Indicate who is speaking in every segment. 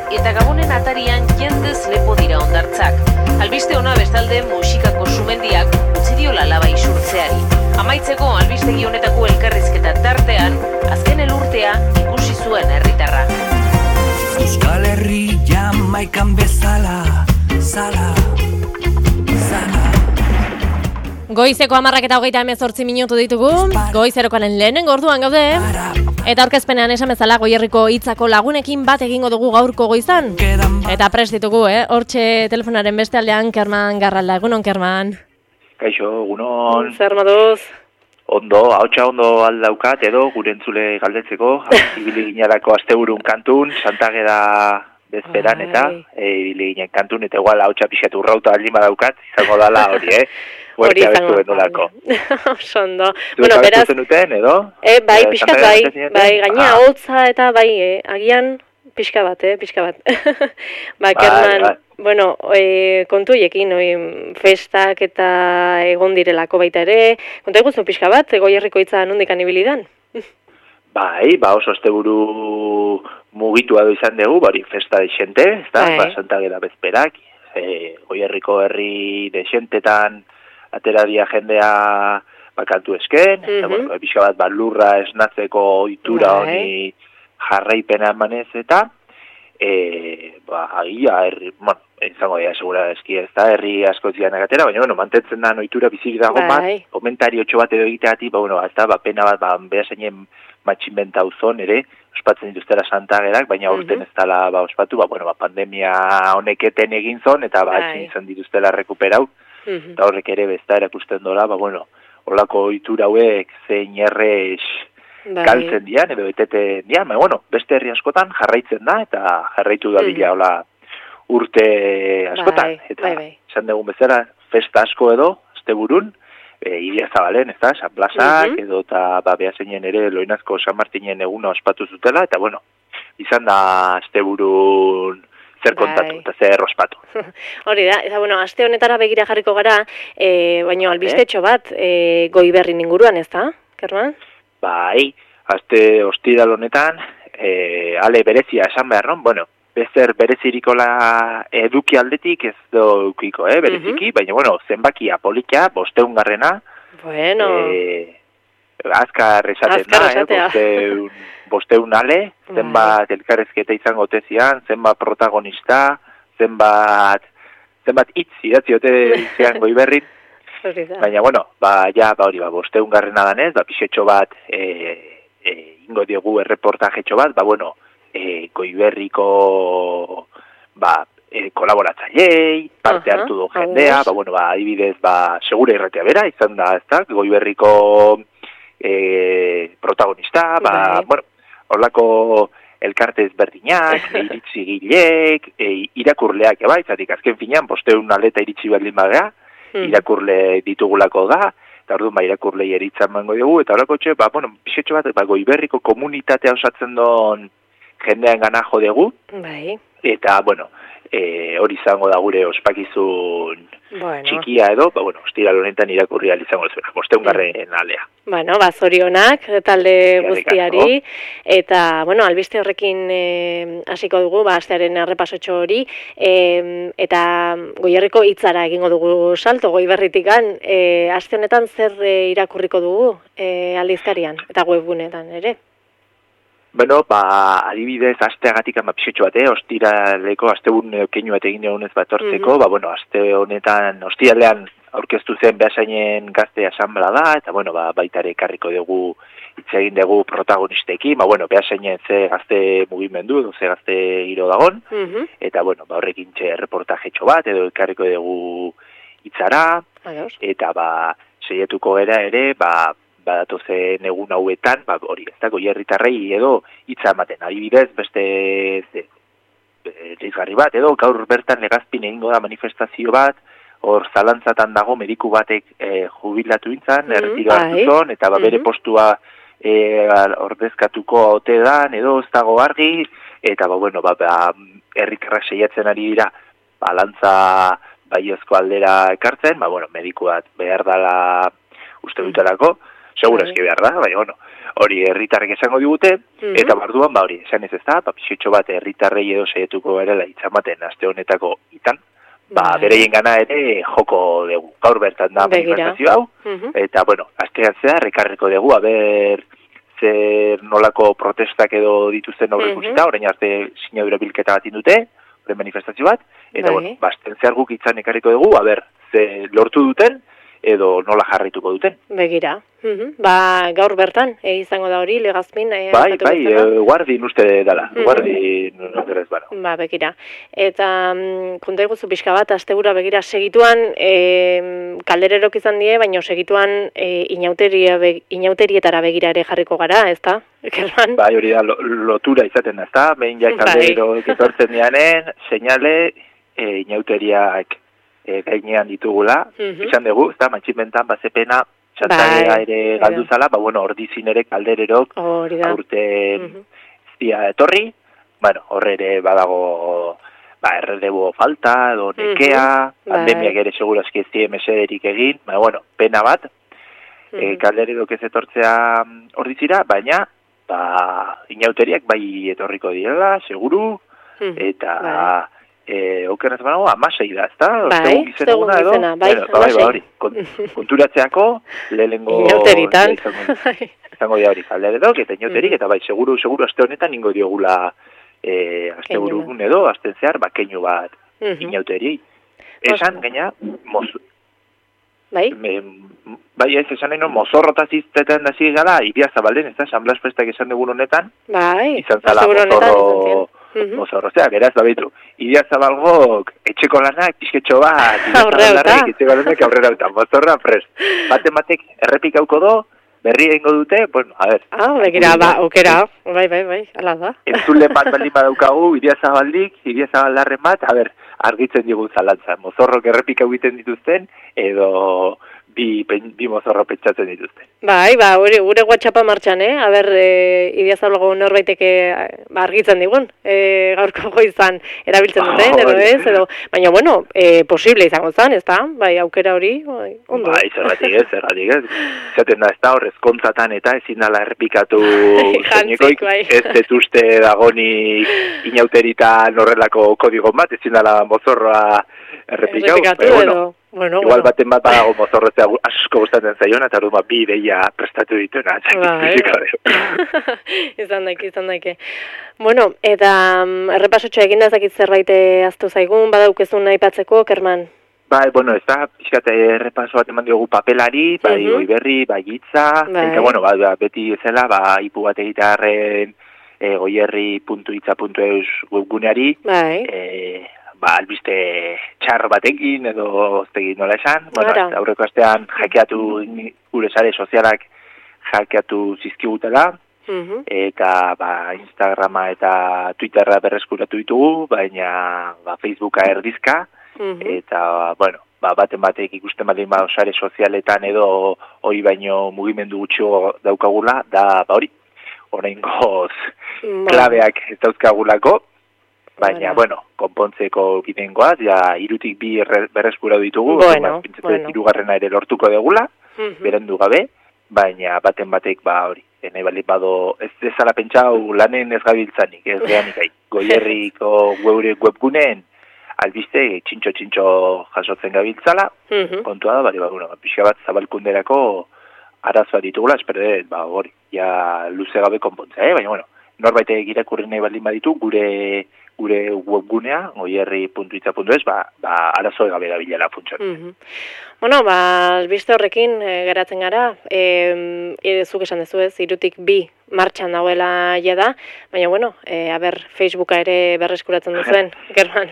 Speaker 1: eta Gabonen atarian jendez lepo dira hondartzak. Albiste ona bestalde musikako sumendiak utzi diola laba isurtzeari. Amaitzeko albistegi honetako elkarrizketa tartean, azken elurtea ikusi zuen herritarra.
Speaker 2: Euskal Herri Jamaikan bezala, zala.
Speaker 3: Goizeko 10:28 ditugu, goizerokoaren lehenengo orduan gaude, eta aurkezpenean esan bezala Goierriko hitzako lagunekin bat egingo dugu gaurko goizan. Eta prest ditugu, hortxe telefonaren beste aldean Kerman Garralda, egunon Kerman.
Speaker 4: Kaixo, egunon.
Speaker 3: Zer moduz?
Speaker 4: Ondo, ahotsa ondo aldaukat edo gure entzule galdetzeko, ibili ginarako asteburun kantun, Santageda bezperan eta ibili ginen kantun, eta igual ahotsa pixatu urrauta aldin badaukat, izango dala hori,
Speaker 3: Hori izango
Speaker 4: benolako.
Speaker 3: Sondo.
Speaker 4: Bueno, beraz zenuten edo?
Speaker 3: Bai, pixkat bai, gaina hotza eta bai, agian pixka bat. Kerman, bueno, kontu hiekin, festak eta egon direlako baita ere, konta eguzun pixka bat, Goierriko hitza nondikan ibilidan?
Speaker 4: Bai, oso asteburu mugitua du izan dugu, bari festa de ezta, Santageda bezperak, Goierriko herri de xentetan ateraria jendea bakantu esken, eta bueno, pixka bat lurra esnatzeko ohitura honi jarraipena emanez eta agia herri, bueno, izango dira segura eski ez da, herri asko zianak atera, baina bueno, mantentzen da ohitura bizirik dago bat, komentario bat edo egiteagatik, pena bat, behaseinen matxinbenta uzon ere, ospatzen dituztera Santagerak, baina urten ez dela ospatu, pandemia honeketen egin zon, eta izan dituztela rekuperau, eta horrek ere bezta erakusten dola, holako ohitura hauek zein errez galtzen dian, edo eteten dian, beste herri askotan jarraitzen da, eta jarraitu da bila hola urte askotan, eta esan dugun bezala, festa asko edo, asteburun, Iria Zabalen, ez da, San Plazak, edo eta behaseinen ere Loinazko San Martinen eguna ospatu zutela, eta izan da asteburun zer kontatu eta zer ospatu.
Speaker 3: Hori da, eta aste honetara begira jarriko gara, baina albistetxo bat Goiberrin inguruan, ez da, Kerman?
Speaker 4: Bai, aste ostiral honetan, ale berezia esan behar non, bezer berezirikola eduki aldetik ez dukiko, bereziki, baina zenbakia polita, 500garrena, azkar esaten da, 500 ale, zenbat elkarrezketa izango tezian, zenbat protagonista, zenbat hitz idatzi ote zian Goiberrin, baina hori 500garrena danez, pixetxo bat ingo diogu erreportajetxo bat, Goiberriko kolaboratzailei, parte hartu du jendea, adibidez, segura irratia bera, izan da, ez da, Goiberriko protagonista, horlako elkarte ezberdinak, iritzi gileek, irakurleak, zatik, azken finean, 500 aleta iritsi berdin badea, irakurle ditugulako da, eta orduan irakurlei eritzan mango dugu, eta horako pixetxo bat, Goiberriko komunitatea osatzen don jendean gana jo dugu, eta, hori izango da gure ospakizun txikia edo, ostiral honetan irakurri izango zuena, 500garren alea.
Speaker 3: Zorionak, talde guztiari, eta, albiste horrekin hasiko dugu, astearen errepasotxo hori, eta Goierriko hitzara egingo dugu salto, Goiberritikan, aste honetan zer irakurriko dugu aldizkarian, eta webgunetan ere?
Speaker 4: Adibidez, asteagatik pixetxo bat, ostiraleko, asteburun keinu bat egin egunez bat hortzeko, aste honetan, ostiralean aurkeztu zen behasainen gazte asanbla da, eta baitare ekarriko dugu, hitz egin dugu protagonistekin, behasainen ze gazte mugimendu, ze gazte giro dagon, eta horrekin reportajetxo bat, edo ekarriko dugu hitzara, eta seietuko gara ere, datozen egun hauetan, hori ez da, Goierritarrei edo hitza ematen, adibidez, beste reizgarri bat, edo gaur bertan Legazpin egingo da manifestazio bat, hor zalantzatan dago mediku batek jubilatu intzan, erretiro hartu zon, eta bere postua ordezkatuko ote dan, edo ez dago argi, eta herritarrak saiatzen ari dira, lantza baiozko aldera ekartzen, mediku bat behar dala uste dutelako, segurazki behar da, baina, hori herritarrek esango digute, eta barduan, hori, esan ez da, pixetxo bat herritarrei edo saietuko berela itzamaten aste honetako itan, bereien gana ere joko dugu. Gaur bertan da manifestazio hau, eta, bueno, astean zehar, ekarriko dugu, aber zer nolako protestak edo dituzten aurreikusita, orain arte sinadura bilketa bat indute, manifestazio bat, eta, bueno, astean zehar guk itzan ekarriko dugu, aber, ze lortu duten, edo nola jarraituko duten.
Speaker 3: Begira. Gaur bertan, izango da hori, Legazpin.
Speaker 4: Guardin uste dala. Guardin ez bano.
Speaker 3: Begira. Eta konta iguzu pixka bat, astebura begira segituan, kaldererok izan die, baina segituan inauterietara begira ere jarriko gara, ez da?
Speaker 4: Hori da, lotura izaten, ez da? Behin ja kaldererok etortzen dianen, seinale, inauteriak gainean ditugula, izan dugu, ez da, mantximentan, bazepena, txantagea ere galduzala, ordizin ere kaldererok, aurten zia etorri, horre ere badago, errelebo falta, edo nekea, pandemiak ere segurazki ez die mesederik egin, pena bat, kaldererok ez etortzea ordizira, baina, inauteriak bai etorriko direla, seguru, eta... okeraz banago, amasei da, ez da?
Speaker 3: Bai, segun izena,
Speaker 4: hori. Konturatzeako, lehenengo...
Speaker 3: Inauteritan.
Speaker 4: Izango dira hori, kalderedok, eta inauterik, eta bai, seguru, aste honetan ingo diogula aste burugun edo, asten zehar, keinu bat inauteri. Esan, gaina,
Speaker 3: Bai?
Speaker 4: Ez, esan nahi mozorrotaz iztetan da zigala, Iria Zabalden, ez da, San Blas Festak esan dugun honetan.
Speaker 3: Bai,
Speaker 4: izan zala mozorro, beraz, babitu. Iria Zabalgok, etxeko lanak, pixketxo bat, aurrera uta, mozorra prest. Batek errepikauko do, berri egingo dute,
Speaker 3: begira, okera, bai, ala da.
Speaker 4: Entzulen bat baldin badaukagu, Iria Zabaldarren bat, argitzen digun zalantza. Mozorrok errepikau egiten dituzten, edo bi mozorro pentsatzen dituzten.
Speaker 3: Bai, gure WhatsAppa martxan, Iria Zabalgo norbaiteke argitzen digun, gaurko goizan erabiltzen duten, edo ez, baina, posible izango zen, ez da? Bai, aukera hori, ondo.
Speaker 4: Bai, zergatik ez. Zaten da, ez da, horrezkontzatan eta ezin dala errepikatu zeinekoik, ez detuzte dagonik inauteritan horrelako kodigo bat, ezin dala mozorroa errepikatu, igual baten bat badago mozorrotzea asko gustatzen zaiona, eta hori bi ideia prestatu dituena.
Speaker 3: Izan daike. Eta errepasotxoa egin dazakit zerbait aztu zaigun, badaukezun nahi patzeko, Kerman?
Speaker 4: Ez da, pixkat errepaso bat eman diogu papelari, Goiberri, hitza, eta beti zela, ipu bat egitarren goierri.hitza.eus webguneari, albiste txar batekin edo zegin nola esan. Aurreko astean hackeatu gure sare sozialak hackeatu zizkigutela, eta Instagrama eta Twitterra berreskuratu ditugu, baina Facebooka erdizka, eta baten batek ikusten baldin sare sozialetan edo hori baino mugimendu gutxio daukagula, da oraingoz klabeak ez dauzkagulako, baina, konpontzeko bidengoaz, irutik bi berreskuratu ditugu, hirugarrena ere lortuko degula, berendu gabe, baina baten batek hori, nahi baldin bado, ez dezala pentsau lanen ez gabiltzanik, ez gehanik Goierriko webguneen, albiste txintxo jasotzen gabiltzala, kontua da, pixka bat zabalkunderako arazoa ditugula, espero hori, luze gabe konpontzea, baina, norbaitek irakurri nahi baldin baditu, gure webgunea, goierri.hitza.eus, arazo egabe da bilela funtsan.
Speaker 3: Albiste horrekin geratzen gara, zuk esan dezu ez, irutik bi martxan dagoela da, baina, Facebooka ere berreskuratzen duzuen, German.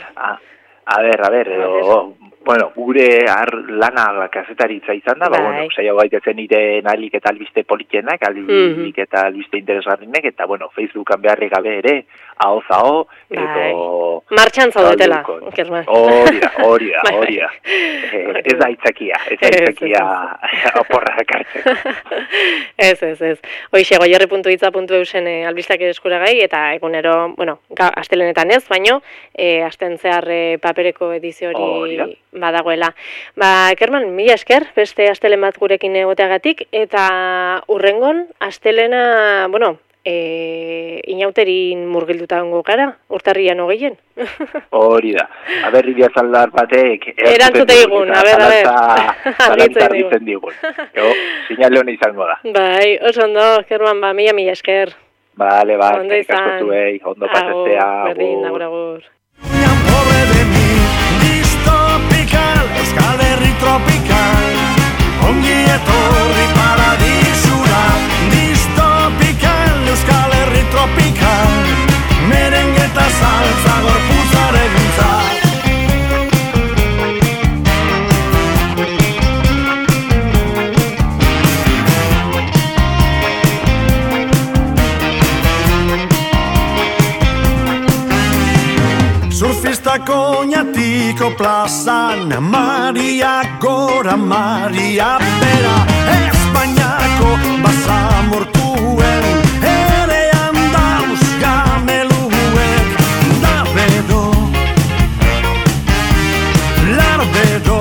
Speaker 4: Gure lana kazetaritza izan da, saio gaitezen iten alik eta albiste politienak, alik eta albiste interesgarrinek, eta, Facebookan beharri gabe ere, hau, edo...
Speaker 3: Martxan zaudetela, German.
Speaker 4: Hori da. Ez da aitzakia oporra ekartzeko.
Speaker 3: Ez. Hoixe, goierri.itza.eusen albistak eskuragai, eta egunero, bueno, astelenetan ez, baino, asten zehar papereko edizio hori badagoela. Kerman, mila esker, beste astelen bat gurekin egoteagatik, eta urrengon, astelena, bueno, inauterin murgilduta ongo gara, urtarrian hogeien.
Speaker 4: Hori da. Aber, Iria Zaldar batek
Speaker 3: erantzute digun,
Speaker 4: ditzen digun. Sinale hona izango da.
Speaker 3: Bai, oso ondo, Kerman, mila esker.
Speaker 4: Vale, ikaskotuei, ondo pasetzea.
Speaker 3: Berdin, agur.
Speaker 2: Pobre de mi, distopical, Euskal Herri tropical, ongi etorri paradisura, distopical, Euskal Herri tropical, merengue eta salsa gorputzaren guntzak. Surfistako oinatiko plazan, Maria gora, Maria bera, Espainiako basamortuen, ere andauz gameluek, da bedo, larbedo,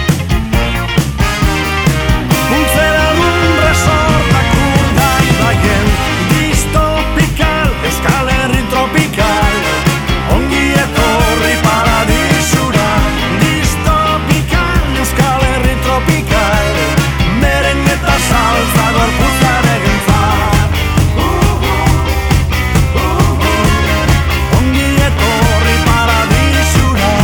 Speaker 2: puntzera dun resortak urdai baien, distopical, Euskal Herri tropical, ongi etorri paradisura, distopical, Euskal Herri tropical, merengue eta salsa gorputzaren gintzak. Ongi etorri paradisura,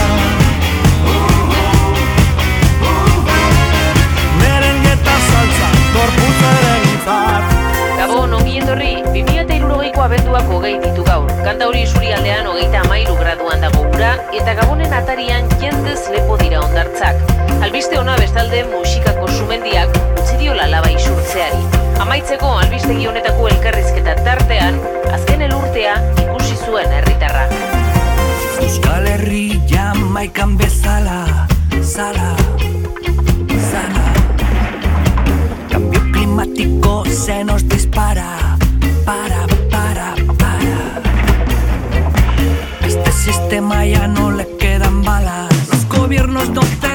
Speaker 2: merengue eta salsa gorputzaren gintzak.
Speaker 1: Gabon, ongi etorri, 2060ko abenduak hogei ditu gaur. Kantauri isurialdean 33 graduan dago ura, eta Gabonen atarian jendez lepo dira hondartzak. Albiste ona bestalde musikako sumendiak utzi diola laba isurtzeari. Amaitzeko albistegi honetako elkarrizketa tartean, azken elurtea ikusi zuen herritarra.
Speaker 2: Euskal Herri Jamaikan bezala, sala. Cambio climático se nos dispara, para. A este sistema ya no le quedan balas, los gobiernos no te